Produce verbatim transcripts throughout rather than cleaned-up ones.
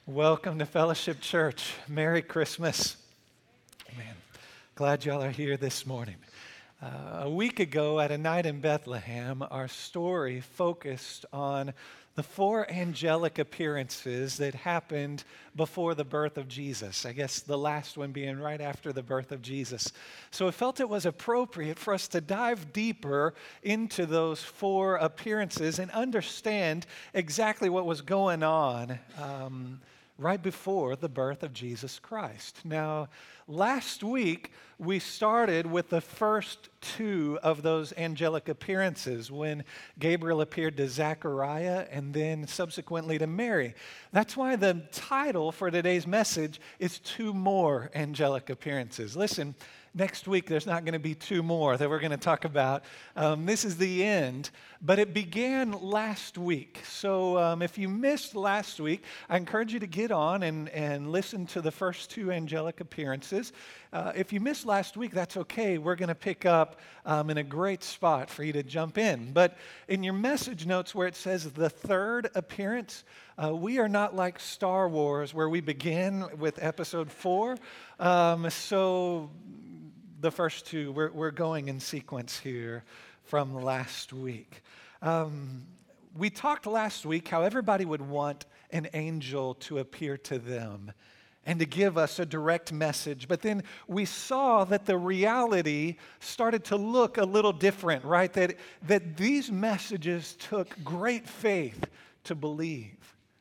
Welcome to Fellowship Church. Merry Christmas. Man, glad y'all are here this morning. Uh, a week ago at A Night in Bethlehem, our story focused on the four angelic appearances that happened before the birth of Jesus. I guess the last one being right after the birth of Jesus. So I felt it was appropriate for us to dive deeper into those four appearances and understand exactly what was going on um, right before the birth of Jesus Christ. Now, last week, we started with the first two of those angelic appearances when Gabriel appeared to Zechariah and then subsequently to Mary. That's why the title for today's message is Two More Angelic Appearances. Listen, next week there's not going to be two more that we're going to talk about. Um, this is the end, but it began last week. So um, if you missed last week, I encourage you to get on and, and listen to the first two angelic appearances. Uh, if you missed last week, that's okay. We're going to pick up um, in a great spot for you to jump in. But in your message notes where it says the third appearance, uh, we are not like Star Wars where we begin with episode four. Um, so the first two, we're, we're going in sequence here from last week. Um, we talked last week how everybody would want an angel to appear to them and to give us a direct message. But then we saw that the reality started to look a little different, right? That, that these messages took great faith to believe.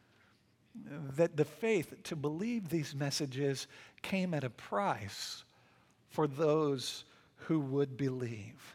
That the faith to believe these messages came at a price for those who would believe.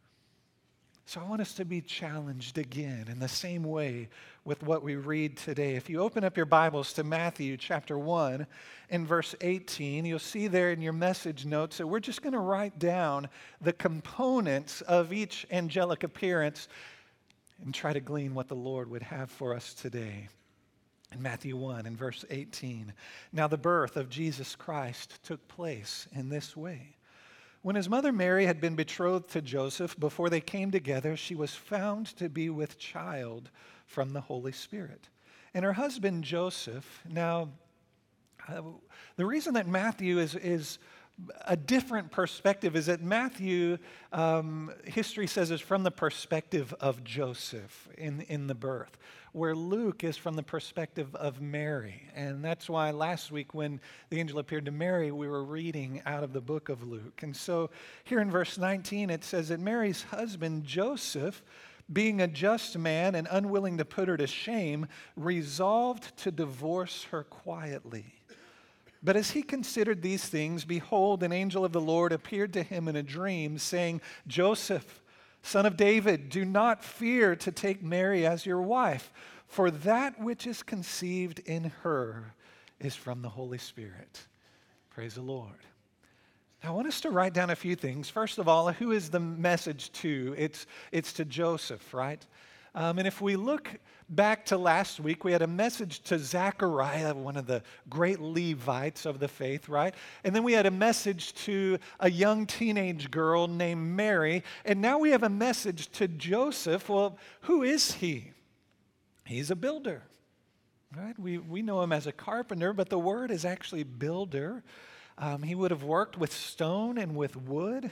So I want us to be challenged again in the same way with what we read today. If you open up your Bibles to Matthew chapter one and verse eighteen, you'll see there in your message notes that we're just going to write down the components of each angelic appearance and try to glean what the Lord would have for us today. In Matthew one and verse eighteen, now the birth of Jesus Christ took place in this way. When his mother Mary had been betrothed to Joseph, before they came together, she was found to be with child from the Holy Spirit. And her husband Joseph, now uh, the reason that Matthew is, is a different perspective is that Matthew, um, history says, is from the perspective of Joseph in, in the birth, where Luke is from the perspective of Mary. And that's why last week when the angel appeared to Mary, we were reading out of the book of Luke. And so here in verse nineteen, it says that Mary's husband, Joseph, being a just man and unwilling to put her to shame, resolved to divorce her quietly. But as he considered these things, behold, an angel of the Lord appeared to him in a dream, saying, Joseph, son of David, do not fear to take Mary as your wife, for that which is conceived in her is from the Holy Spirit. Praise the Lord. Now, I want us to write down a few things. First of all, who is the message to? It's, it's to Joseph, right? Um, and if we look back to last week, we had a message to Zechariah, one of the great Levites of the faith, right? And then we had a message to a young teenage girl named Mary. And now we have a message to Joseph. Well, who is he? He's a builder, right? We, we know him as a carpenter, but the word is actually builder. Um, he would have worked with stone and with wood.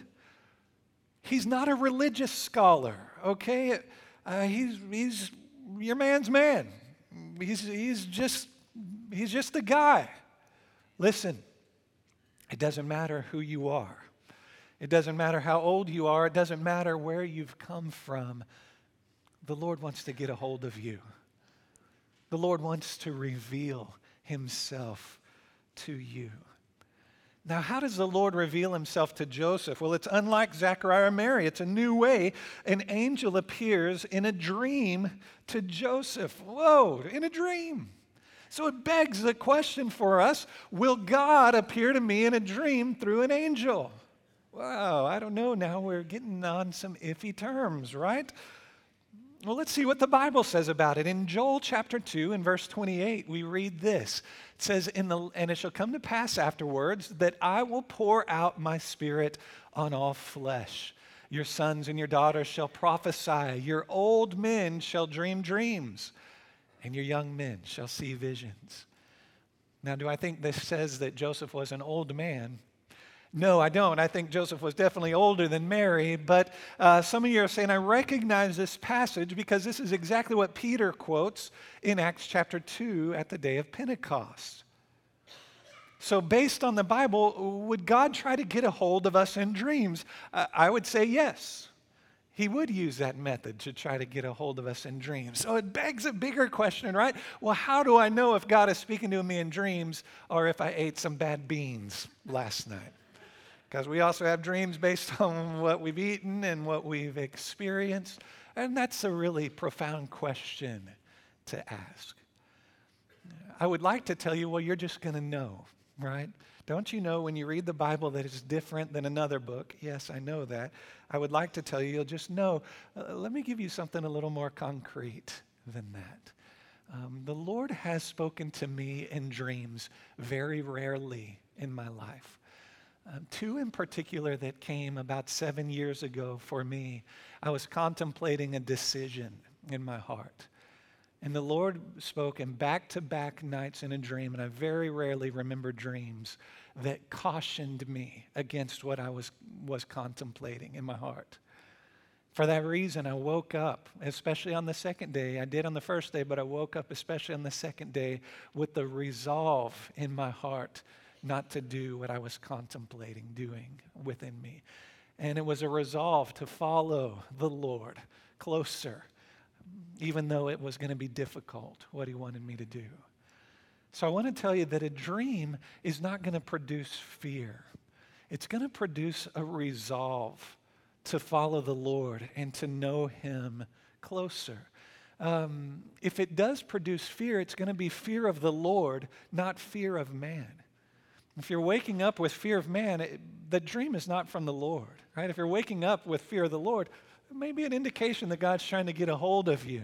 He's not a religious scholar, okay? Uh, he's he's your man's man. He's he's just he's just a guy. Listen, it doesn't matter who you are. It doesn't matter how old you are. It doesn't matter where you've come from. The Lord wants to get a hold of you. The Lord wants to reveal himself to you. Now, how does the Lord reveal himself to Joseph? Well, it's unlike Zechariah and Mary. It's a new way. An angel appears in a dream to Joseph. Whoa, in a dream. So it begs the question for us, will God appear to me in a dream through an angel? Wow, I don't know. Now we're getting on some iffy terms, right? Well, let's see what the Bible says about it. In Joel chapter two and verse twenty-eight, we read this. It says, in the, and it shall come to pass afterwards that I will pour out my spirit on all flesh. Your sons and your daughters shall prophesy. Your old men shall dream dreams, and your young men shall see visions. Now, do I think this says that Joseph was an old man? No, I don't. I think Joseph was definitely older than Mary, but uh, some of you are saying, I recognize this passage because this is exactly what Peter quotes in Acts chapter two at the day of Pentecost. So based on the Bible, would God try to get a hold of us in dreams? Uh, I would say yes. He would use that method to try to get a hold of us in dreams. So it begs a bigger question, right? Well, how do I know if God is speaking to me in dreams or if I ate some bad beans last night? Because we also have dreams based on what we've eaten and what we've experienced. And that's a really profound question to ask. I would like to tell you, well, you're just going to know, right? Don't you know when you read the Bible that it's different than another book? Yes, I know that. I would like to tell you, you'll just know. Uh, let me give you something a little more concrete than that. Um, the Lord has spoken to me in dreams very rarely in my life. Um, two in particular that came about seven years ago for me. I was contemplating a decision in my heart. And the Lord spoke in back-to-back nights in a dream, and I very rarely remember dreams that cautioned me against what I was, was contemplating in my heart. For that reason, I woke up, especially on the second day. I did on the first day, but I woke up especially on the second day with the resolve in my heart not to do what I was contemplating doing within me. And it was a resolve to follow the Lord closer, even though it was going to be difficult, what he wanted me to do. So I want to tell you that a dream is not going to produce fear. It's going to produce a resolve to follow the Lord and to know him closer. Um, if it does produce fear, it's going to be fear of the Lord, not fear of man. If you're waking up with fear of man, it, the dream is not from the Lord, right? If you're waking up with fear of the Lord, it may be an indication that God's trying to get a hold of you.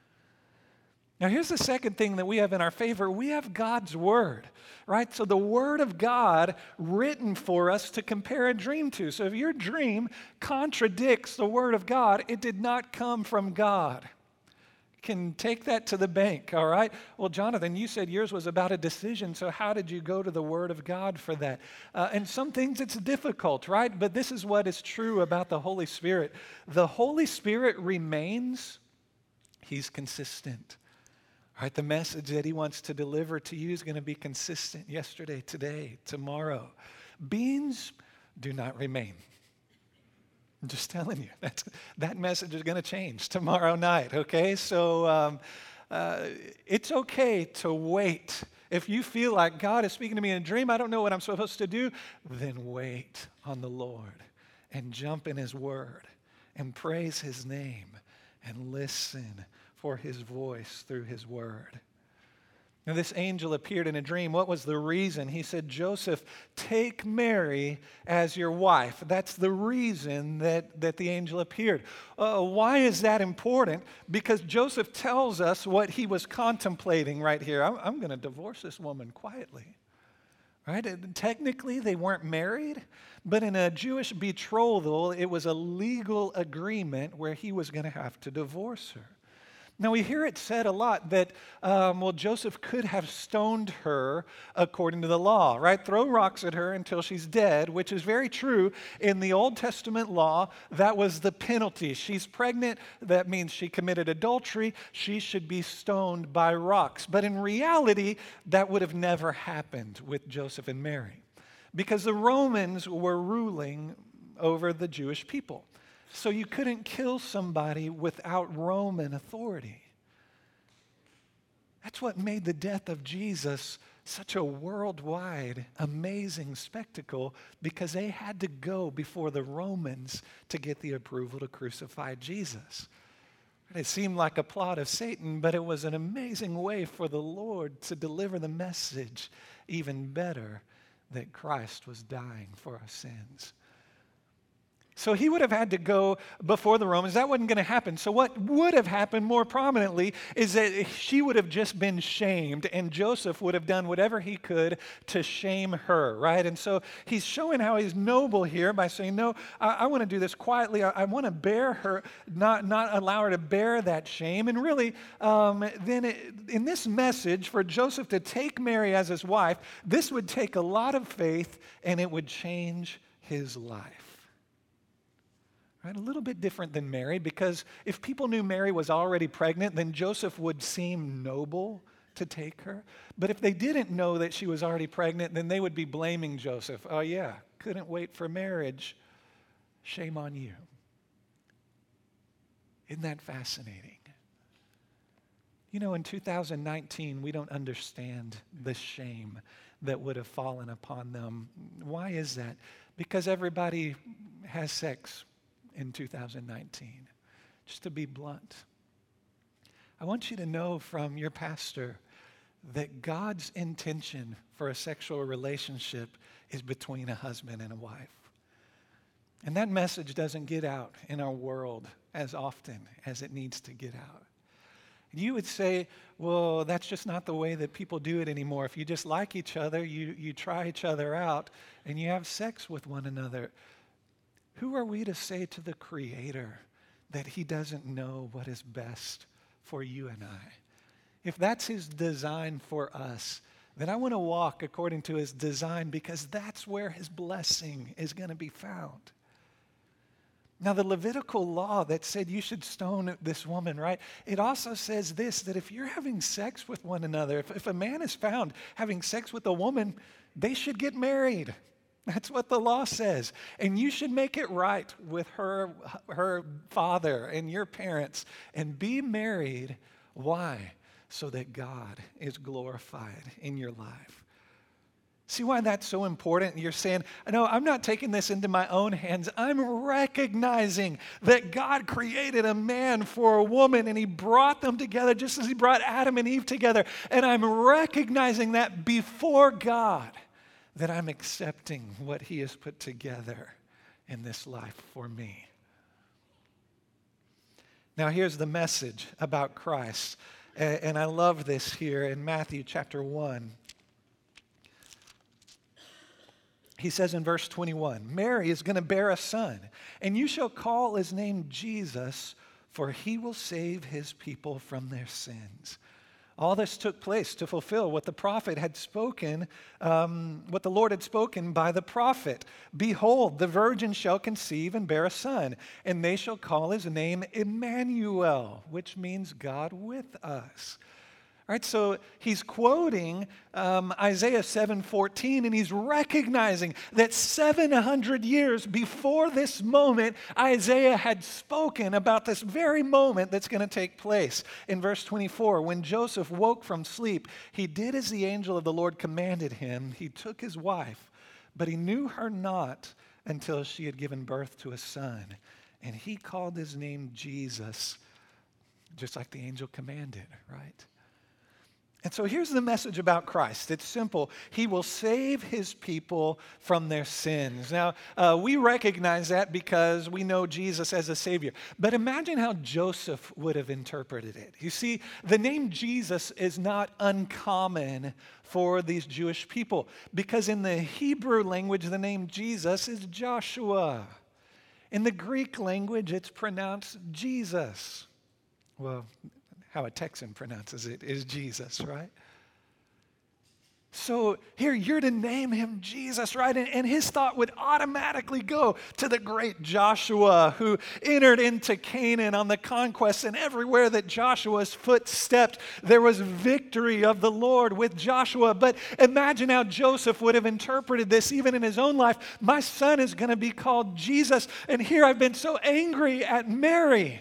Now, here's the second thing that we have in our favor. We have God's Word, right? So the Word of God written for us to compare a dream to. So if your dream contradicts the Word of God, it did not come from God. Can take that to the bank, all right? Well, Jonathan, you said yours was about a decision, so how did you go to the Word of God for that? Uh, and some things it's difficult, right? But this is what is true about the Holy Spirit. The Holy Spirit remains, he's consistent. Right, the message that he wants to deliver to you is going to be consistent yesterday, today, tomorrow. Beans do not remain. I'm just telling you, that's, that message is going to change tomorrow night, okay? So um, uh, it's okay to wait. If you feel like God is speaking to me in a dream, I don't know what I'm supposed to do, then wait on the Lord and jump in his word and praise his name and listen for his voice through his word. Now, this angel appeared in a dream. What was the reason? He said, Joseph, take Mary as your wife. That's the reason that, that the angel appeared. Uh, why is that important? Because Joseph tells us what he was contemplating right here. I'm, I'm going to divorce this woman quietly. Right? And technically, they weren't married, but in a Jewish betrothal, it was a legal agreement where he was going to have to divorce her. Now, we hear it said a lot that, um, well, Joseph could have stoned her according to the law, right? Throw rocks at her until she's dead, which is very true. In the Old Testament law, that was the penalty. She's pregnant. That means she committed adultery. She should be stoned by rocks. But in reality, that would have never happened with Joseph and Mary because the Romans were ruling over the Jewish people. So you couldn't kill somebody without Roman authority. That's what made the death of Jesus such a worldwide, amazing spectacle, because they had to go before the Romans to get the approval to crucify Jesus. It seemed like a plot of Satan, but it was an amazing way for the Lord to deliver the message even better that Christ was dying for our sins. So he would have had to go before the Romans. That wasn't going to happen. So what would have happened more prominently is that she would have just been shamed, and Joseph would have done whatever he could to shame her, right? And so he's showing how he's noble here by saying, no, I, I want to do this quietly. I, I want to bear her, not, not allow her to bear that shame. And really, um, then it, in this message, for Joseph to take Mary as his wife, this would take a lot of faith, and it would change his life. Right, a little bit different than Mary, because if people knew Mary was already pregnant, then Joseph would seem noble to take her. But if they didn't know that she was already pregnant, then they would be blaming Joseph. Oh yeah, couldn't wait for marriage. Shame on you. Isn't that fascinating? You know, in two thousand nineteen, we don't understand the shame that would have fallen upon them. Why is that? Because everybody has sex in two thousand nineteen. Just to be blunt, I want you to know from your pastor that God's intention for a sexual relationship is between a husband and a wife. And that message doesn't get out in our world as often as it needs to get out. You would say, well, that's just not the way that people do it anymore. If you just like each other, you, you try each other out, and you have sex with one another. Who are we to say to the Creator that he doesn't know what is best for you and I? If that's his design for us, then I want to walk according to his design, because that's where his blessing is going to be found. Now, the Levitical law that said you should stone this woman, right? It also says this, that if you're having sex with one another, if, if a man is found having sex with a woman, they should get married. That's what the law says. And you should make it right with her, her father and your parents and be married. Why? So that God is glorified in your life. See why that's so important? You're saying, no, I'm not taking this into my own hands. I'm recognizing that God created a man for a woman, and he brought them together just as he brought Adam and Eve together. And I'm recognizing that before God, that I'm accepting what he has put together in this life for me. Now here's the message about Christ. And I love this here in Matthew chapter one. He says in verse twenty-one, Mary is going to bear a son, and you shall call his name Jesus, for he will save his people from their sins. All this took place to fulfill what the prophet had spoken, um, what the Lord had spoken by the prophet. Behold, the virgin shall conceive and bear a son, and they shall call his name Emmanuel, which means God with us. All right, so he's quoting um, Isaiah seven fourteen, and he's recognizing that seven hundred years before this moment, Isaiah had spoken about this very moment that's going to take place. In verse twenty-four, when Joseph woke from sleep, he did as the angel of the Lord commanded him. He took his wife, but he knew her not until she had given birth to a son. And he called his name Jesus, just like the angel commanded, right? And so here's the message about Christ. It's simple. He will save his people from their sins. Now, uh, we recognize that because we know Jesus as a Savior. But imagine how Joseph would have interpreted it. You see, the name Jesus is not uncommon for these Jewish people, because in the Hebrew language, the name Jesus is Joshua. In the Greek language, it's pronounced Jesus. Well, how a Texan pronounces it is Jesus, right? So here you're to name him Jesus, right? And, and his thought would automatically go to the great Joshua, who entered into Canaan on the conquest, and everywhere that Joshua's foot stepped, there was victory of the Lord with Joshua. But imagine how Joseph would have interpreted this even in his own life. My son is going to be called Jesus, and here I've been so angry at Mary.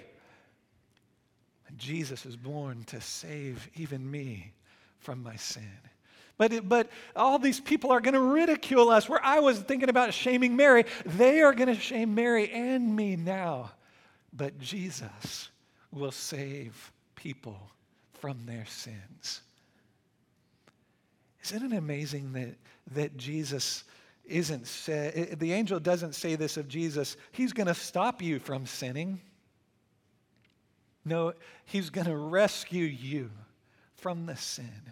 Jesus is born to save even me from my sin. But, it, but all these people are going to ridicule us. Where I was thinking about shaming Mary, they are going to shame Mary and me now. But Jesus will save people from their sins. Isn't it amazing that, that Jesus isn't say, the angel doesn't say this of Jesus, he's going to stop you from sinning. No, he's going to rescue you from the sin.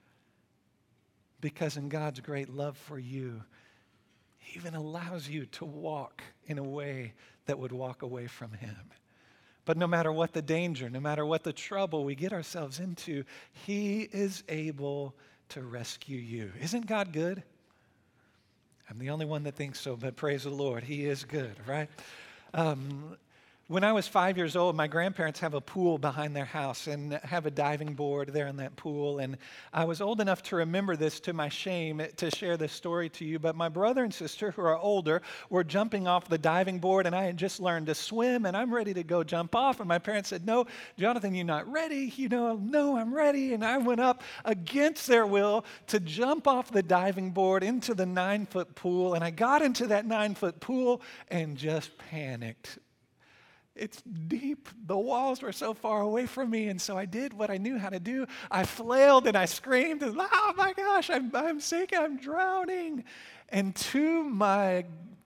Because in God's great love for you, he even allows you to walk in a way that would walk away from him. But no matter what the danger, no matter what the trouble we get ourselves into, he is able to rescue you. Isn't God good? I'm the only one that thinks so, but praise the Lord, he is good, right? Um, when I was five years old, my grandparents have a pool behind their house and have a diving board there in that pool. And I was old enough to remember this, to my shame, to share this story to you. But my brother and sister, who are older, were jumping off the diving board, and I had just learned to swim, and I'm ready to go jump off. And my parents said, "No, Jonathan, you're not ready." You know, "No, I'm ready." And I went up against their will to jump off the diving board into the nine-foot pool. And I got into that nine-foot pool and just panicked. It's deep. The walls were so far away from me, and so I did what I knew how to do. I flailed and I screamed, and, "Oh my gosh, I'm, I'm sick, I'm drowning." And to my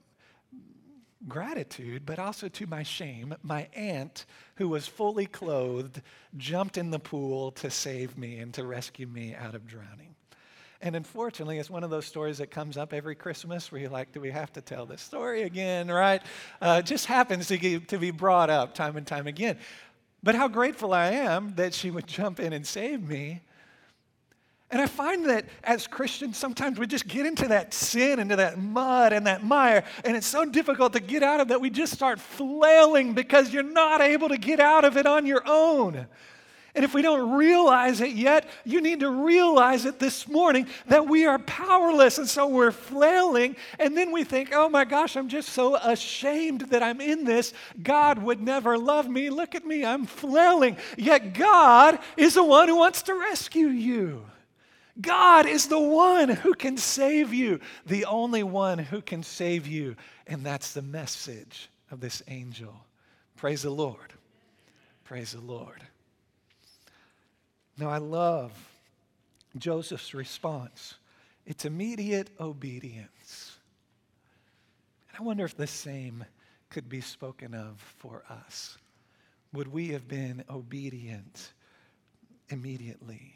gratitude, but also to my shame, my aunt, who was fully clothed, jumped in the pool to save me and to rescue me out of drowning. And unfortunately, it's one of those stories that comes up every Christmas where you're like, do we have to tell this story again, right? Uh, it just happens to, get, to be brought up time and time again. But how grateful I am that she would jump in and save me. And I find that as Christians, sometimes we just get into that sin, into that mud and that mire, and it's so difficult to get out of that we just start flailing because you're not able to get out of it on your own. And if we don't realize it yet, you need to realize it this morning that we are powerless, and so we're flailing, and then we think, "Oh my gosh, I'm just so ashamed that I'm in this. God would never love me. Look at me, I'm flailing." Yet God is the one who wants to rescue you. God is the one who can save you, the only one who can save you, and that's the message of this angel. Praise the Lord. Praise the Lord. Now, I love Joseph's response. It's immediate obedience. And I wonder if the same could be spoken of for us. Would we have been obedient immediately?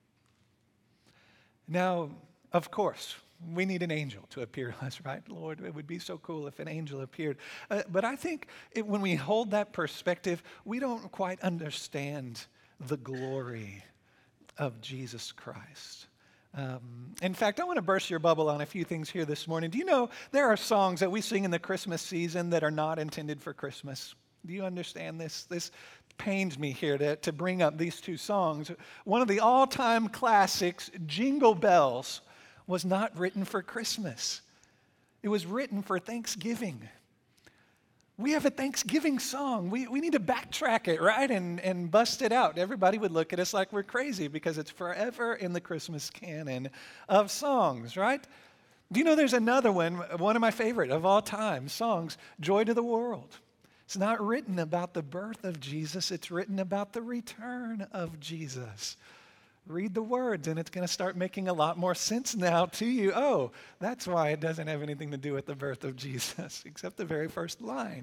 Now, of course, we need an angel to appear to us, right? Lord, it would be so cool if an angel appeared. Uh, but I think it, when we hold that perspective, we don't quite understand the glory of Jesus Christ. Um, in fact, I want to burst your bubble on a few things here this morning. Do you know there are songs that we sing in the Christmas season that are not intended for Christmas? Do you understand this? This pains me here to, to bring up these two songs. One of the all-time classics, Jingle Bells, was not written for Christmas. It was written for Thanksgiving. We have a Thanksgiving song. We, we need to backtrack it, right, and, and bust it out. Everybody would look at us like we're crazy because it's forever in the Christmas canon of songs, right? Do you know there's another one, one of my favorite of all time songs, Joy to the World. It's not written about the birth of Jesus. It's written about the return of Jesus. Read the words, and it's going to start making a lot more sense now to you. Oh, that's why it doesn't have anything to do with the birth of Jesus, except the very first line.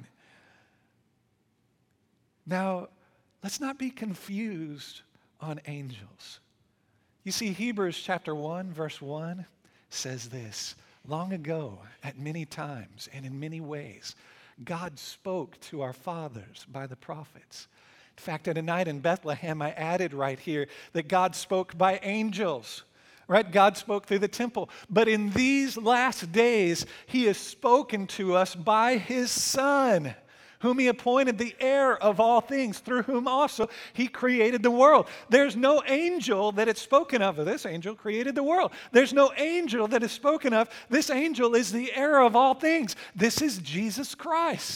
Now, let's not be confused on angels. You see, Hebrews chapter one, verse one says this: long ago, at many times and in many ways, God spoke to our fathers by the prophets. In fact, at a night in Bethlehem, I added right here that God spoke by angels, right? God spoke through the temple. But in these last days, he has spoken to us by his Son, whom he appointed the heir of all things, through whom also he created the world. There's no angel that is spoken of. This angel created the world. There's no angel that is spoken of. This angel is the heir of all things. This is Jesus Christ.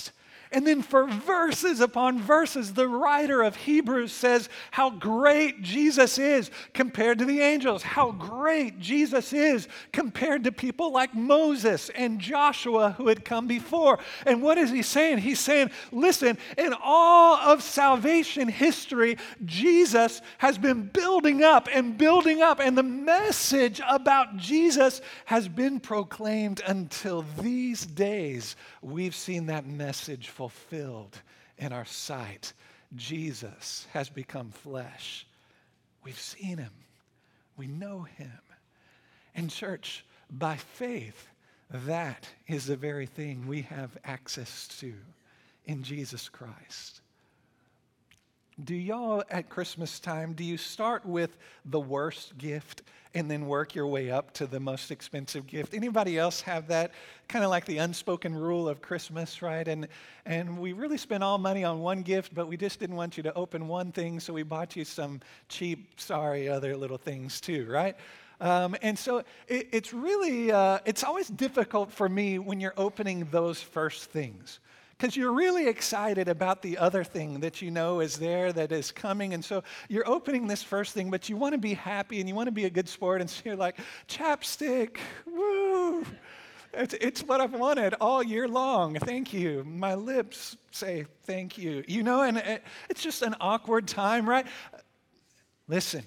And then for verses upon verses, the writer of Hebrews says how great Jesus is compared to the angels, how great Jesus is compared to people like Moses and Joshua who had come before. And what is he saying? He's saying, listen, in all of salvation history, Jesus has been building up and building up, and the message about Jesus has been proclaimed until these days. We've seen that message fulfilled in our sight. Jesus has become flesh. We've seen him. We know him. And church, by faith, that is the very thing we have access to in Jesus Christ. Do y'all at Christmas time, do you start with the worst gift and then work your way up to the most expensive gift? Anybody else have that? Kind of like the unspoken rule of Christmas, right? And and we really spent all money on one gift, but we just didn't want you to open one thing, so we bought you some cheap, sorry, other little things too, right? Um, and so it, it's really, uh, it's always difficult for me when you're opening those first things, because you're really excited about the other thing that you know is there, that is coming. And so you're opening this first thing, but you want to be happy and you want to be a good sport. And so you're like, chapstick, woo. It's, it's what I've wanted all year long. Thank you. My lips say thank you. You know, and it, it's just an awkward time, right? Listen,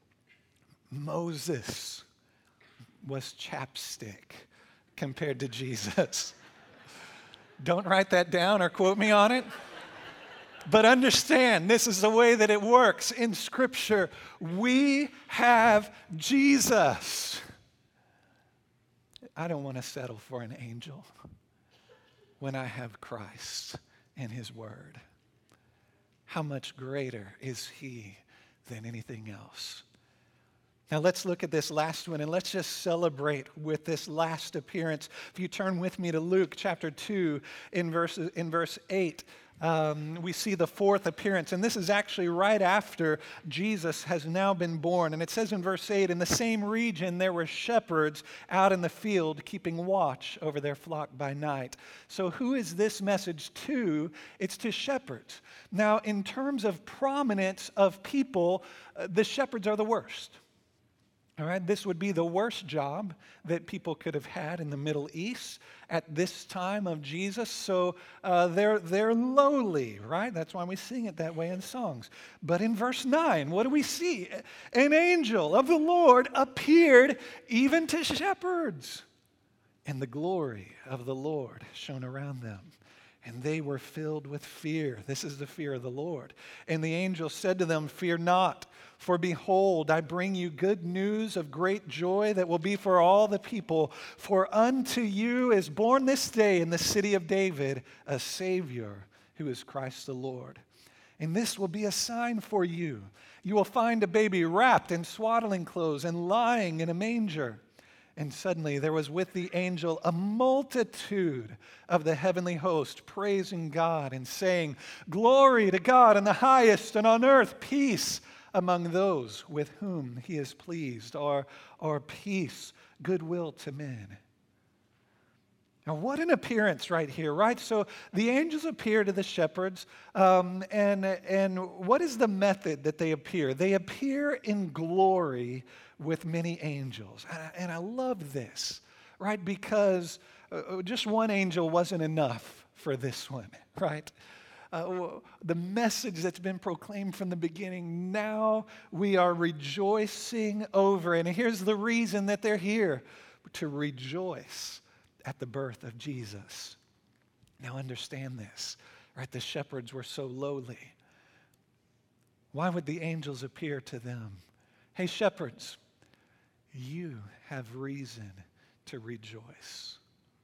Moses was chapstick compared to Jesus. Don't write that down or quote me on it. But understand, this is the way that it works in Scripture. We have Jesus. I don't want to settle for an angel when I have Christ and his word. How much greater is he than anything else? Now let's look at this last one, and let's just celebrate with this last appearance. If you turn with me to Luke chapter two, in verse, in verse eight, um, we see the fourth appearance. And this is actually right after Jesus has now been born. And it says in verse eight, in the same region there were shepherds out in the field keeping watch over their flock by night. So who is this message to? It's to shepherds. Now, in terms of prominence of people, uh, the shepherds are the worst. All right, this would be the worst job that people could have had in the Middle East at this time of Jesus. So uh, they're, they're lowly, right? That's why we sing it that way in songs. But in verse nine, what do we see? An angel of the Lord appeared even to shepherds, and the glory of the Lord shone around them. And they were filled with fear. This is the fear of the Lord. And the angel said to them, fear not, for behold, I bring you good news of great joy that will be for all the people. For unto you is born this day in the city of David a Savior, who is Christ the Lord. And this will be a sign for you. You will find a baby wrapped in swaddling clothes and lying in a manger. And suddenly there was with the angel a multitude of the heavenly host praising God and saying, glory to God in the highest, and on earth peace among those with whom he is pleased, or, or peace, goodwill to men. Now, what an appearance right here, right? So the angels appear to the shepherds, um, and, and what is the method that they appear? They appear in glory with many angels. And I, and I love this, right? Because uh, just one angel wasn't enough for this one, right? Uh, the message that's been proclaimed from the beginning, now we are rejoicing over. And here's the reason that they're here, to rejoice at the birth of Jesus. Now understand this, right? The shepherds were so lowly. Why would the angels appear to them? Hey, shepherds, you have reason to rejoice.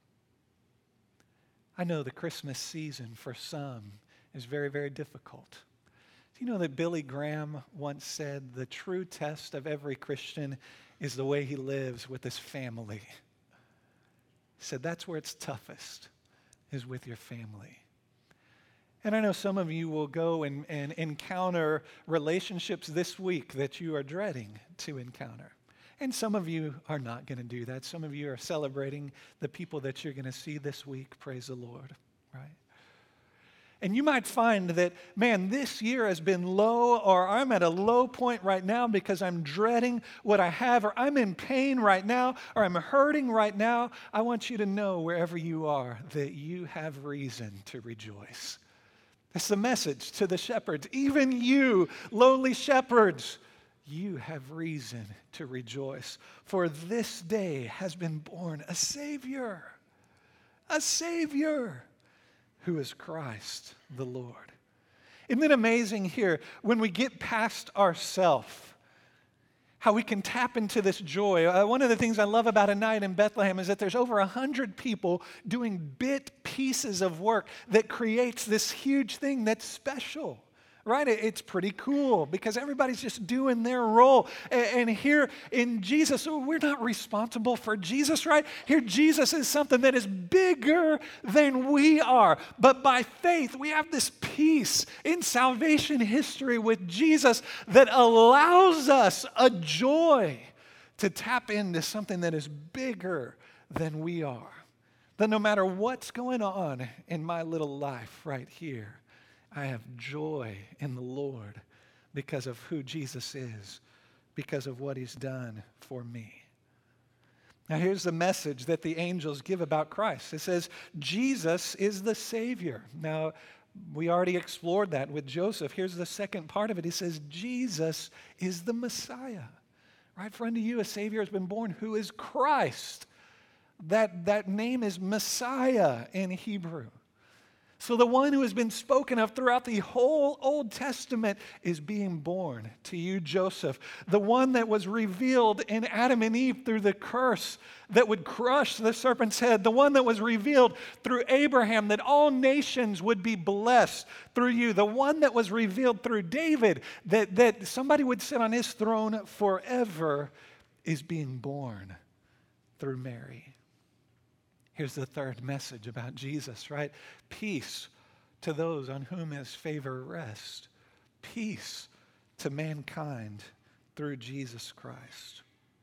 I know the Christmas season for some is very, very difficult. Do you know that Billy Graham once said, the true test of every Christian is the way he lives with his family? He said that's where it's toughest, is with your family. And I know some of you will go and, and encounter relationships this week that you are dreading to encounter. And some of you are not going to do that. Some of you are celebrating the people that you're going to see this week. Praise the Lord, right? And you might find that, man, this year has been low, or I'm at a low point right now because I'm dreading what I have, or I'm in pain right now, or I'm hurting right now. I want you to know, wherever you are, that you have reason to rejoice. That's the message to the shepherds. Even you, lowly shepherds, you have reason to rejoice. For this day has been born a Savior, a Savior, who is Christ the Lord. Isn't it amazing here when we get past ourself, how we can tap into this joy? Uh, one of the things I love about A Night in Bethlehem is that there's over a hundred people doing bit pieces of work that creates this huge thing that's special. Right? It's pretty cool because everybody's just doing their role. And here in Jesus, we're not responsible for Jesus, right? Here, Jesus is something that is bigger than we are. But by faith, we have this peace in salvation history with Jesus that allows us a joy to tap into something that is bigger than we are. That no matter what's going on in my little life right here, I have joy in the Lord because of who Jesus is, because of what he's done for me. Now here's the message that the angels give about Christ. It says, Jesus is the Savior. Now, we already explored that with Joseph. Here's the second part of it. He says, Jesus is the Messiah. Right? For unto you a Savior has been born, who is Christ. That, that name is Messiah in Hebrew. So the one who has been spoken of throughout the whole Old Testament is being born to you, Joseph. The one that was revealed in Adam and Eve through the curse that would crush the serpent's head. The one that was revealed through Abraham, that all nations would be blessed through you. The one that was revealed through David, that, that somebody would sit on his throne forever, is being born through Mary. Here's the third message about Jesus, right? Peace to those on whom his favor rests. Peace to mankind through Jesus Christ.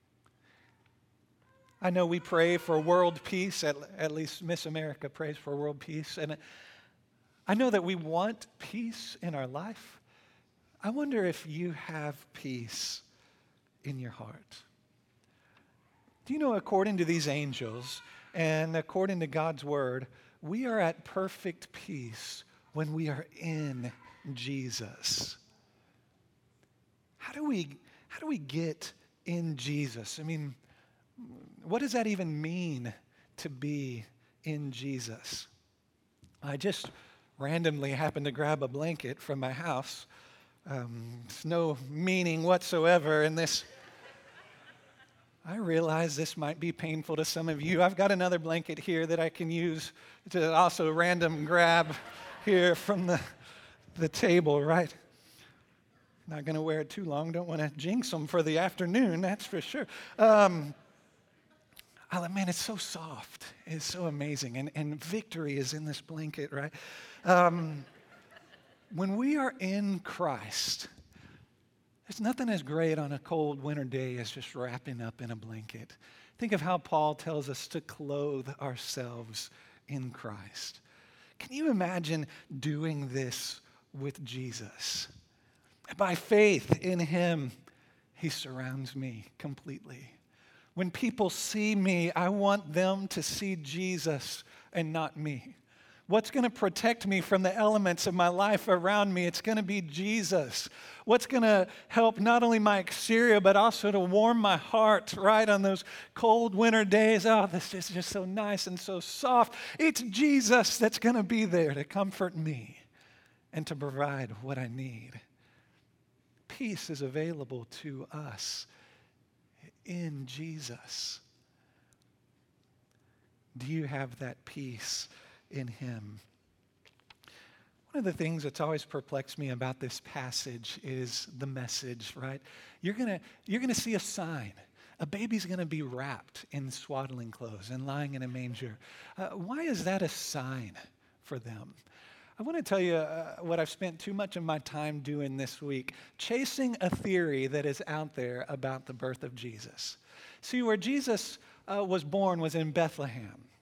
I know we pray for world peace, at, at least Miss America prays for world peace, and I know that we want peace in our life. I wonder if you have peace in your heart. Do you know, according to these angels, and according to God's word, we are at perfect peace when we are in Jesus. How do we, how do we get in Jesus? I mean, what does that even mean to be in Jesus? I just randomly happened to grab a blanket from my house. Um, there's no meaning whatsoever in this. I realize this might be painful to some of you. I've got another blanket here that I can use to also random grab here from the, the table, right? Not going to wear it too long. Don't want to jinx them for the afternoon, that's for sure. Um, oh, man, it's so soft. It's so amazing. And, and victory is in this blanket, right? Um, when we are in Christ, there's nothing as great on a cold winter day as just wrapping up in a blanket. Think of how Paul tells us to clothe ourselves in Christ. Can you imagine doing this with Jesus? By faith in him, he surrounds me completely. When people see me, I want them to see Jesus and not me. What's going to protect me from the elements of my life around me? It's going to be Jesus. What's going to help not only my exterior, but also to warm my heart, right, on those cold winter days? Oh, this is just so nice and so soft. It's Jesus that's going to be there to comfort me and to provide what I need. Peace is available to us in Jesus. Do you have that peace in him? One of the things that's always perplexed me about this passage is the message, right? You're gonna, you're gonna see a sign. A baby's gonna be wrapped in swaddling clothes and lying in a manger. Uh, why is that a sign for them? I want to tell you uh, what I've spent too much of my time doing this week, chasing a theory that is out there about the birth of Jesus. See, where Jesus uh, was born was in Bethlehem.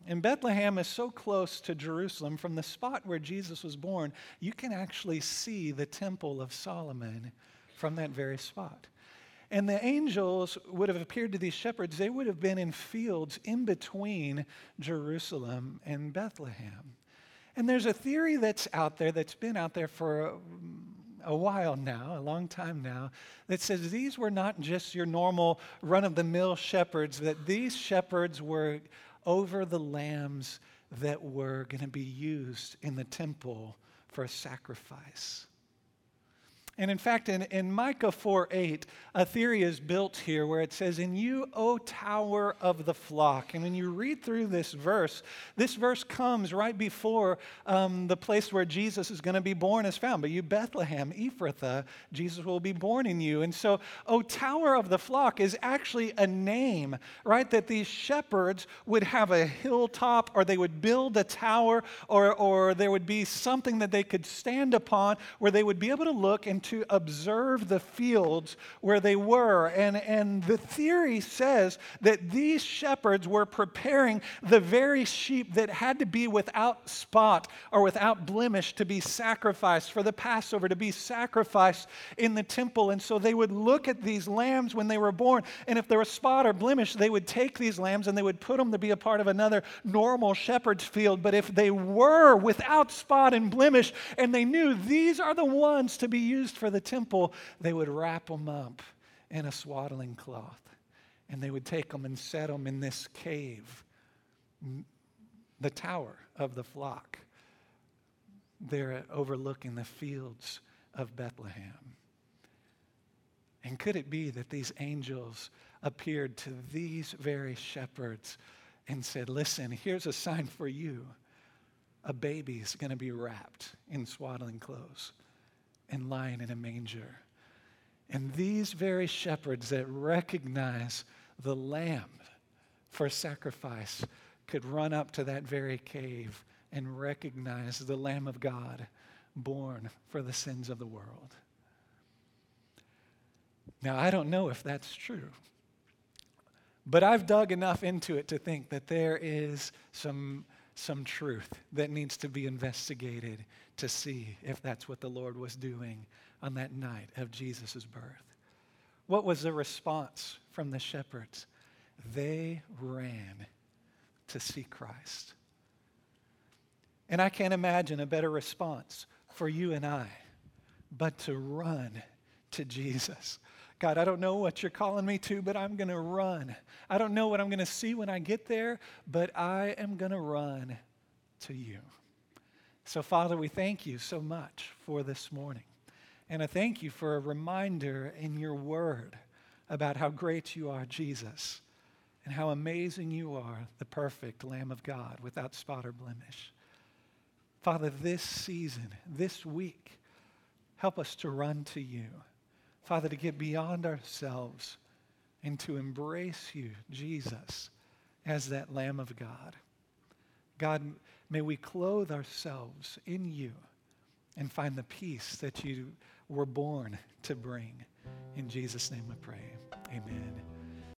And Bethlehem is so close to Jerusalem, from the spot where Jesus was born, you can actually see the Temple of Solomon from that very spot. And the angels would have appeared to these shepherds. They would have been in fields in between Jerusalem and Bethlehem. And there's a theory that's out there, that's been out there for a, a while now, a long time now, that says these were not just your normal run-of-the-mill shepherds, that these shepherds were over the lambs that were going to be used in the temple for a sacrifice. And in fact, in, in Micah four eight, a theory is built here where it says, "In you, O tower of the flock." And when you read through this verse, this verse comes right before um, the place where Jesus is going to be born is found. But you, Bethlehem, Ephrathah, Jesus will be born in you. And so, O tower of the flock is actually a name, right? That these shepherds would have a hilltop, or they would build a tower, or, or there would be something that they could stand upon where they would be able to look and to observe the fields where they were. And, and the theory says that these shepherds were preparing the very sheep that had to be without spot or without blemish to be sacrificed for the Passover, to be sacrificed in the temple. And so they would look at these lambs when they were born, and if there was spot or blemish, they would take these lambs and they would put them to be a part of another normal shepherd's field. But if they were without spot and blemish, and they knew these are the ones to be used for the temple, they would wrap them up in a swaddling cloth, and they would take them and set them in this cave, the tower of the flock, there overlooking the fields of Bethlehem. And could it be that these angels appeared to these very shepherds and said, "Listen, here's a sign for you. A baby is going to be wrapped in swaddling clothes and lying in a manger." And these very shepherds that recognize the lamb for sacrifice could run up to that very cave and recognize the Lamb of God born for the sins of the world. Now, I don't know if that's true, but I've dug enough into it to think that there is some some truth that needs to be investigated to see if that's what the Lord was doing on that night of Jesus' birth. What was the response from the shepherds? They ran to see Christ. And I can't imagine a better response for you and I, but to run to Jesus. God, I don't know what you're calling me to, but I'm going to run. I don't know what I'm going to see when I get there, but I am going to run to you. So, Father, we thank you so much for this morning. And I thank you for a reminder in your word about how great you are, Jesus, and how amazing you are, the perfect Lamb of God without spot or blemish. Father, this season, this week, help us to run to you. Father, to get beyond ourselves and to embrace you, Jesus, as that Lamb of God. God, may we clothe ourselves in you and find the peace that you were born to bring. In Jesus' name we pray. Amen.